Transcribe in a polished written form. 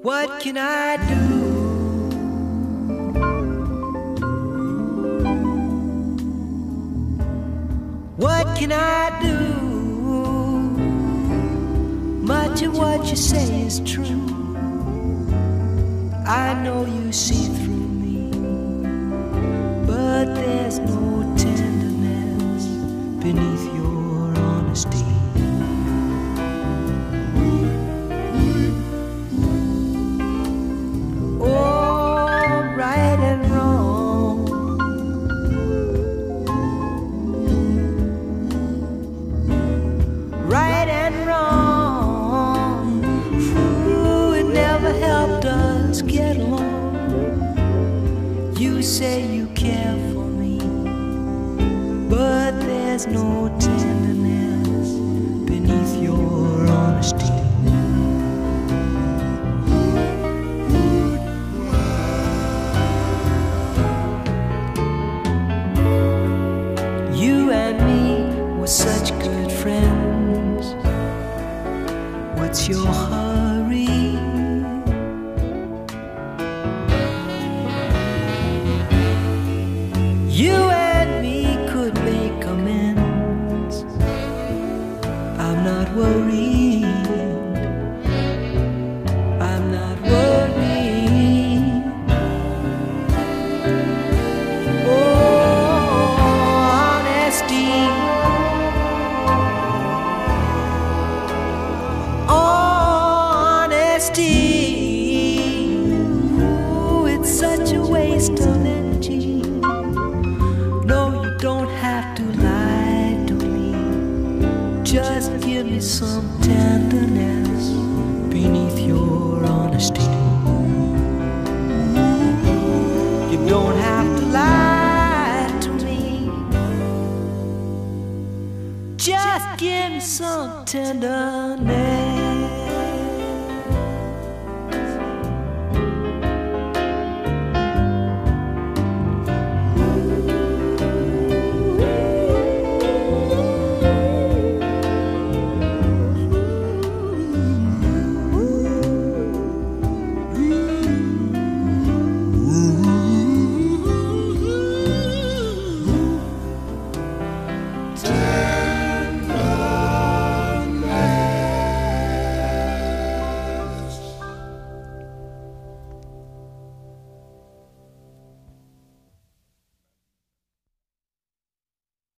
What can I do? What can I do? Much of what you say is true. I know you see through me, but there's no tenderness beneath your honesty. Right and wrong, ooh, it never helped us get along. You say you care for me, but there's no tenderness beneath your honesty. You and me were such good friends. What's your hurry? You and me could make amends. I'm not worried. I'm not worried. Oh, honesty. Ooh, it's such a waste of energy. No, you don't have to lie to me. Just give me some tenderness beneath your honesty. You don't have to lie to me. Just give me some tenderness.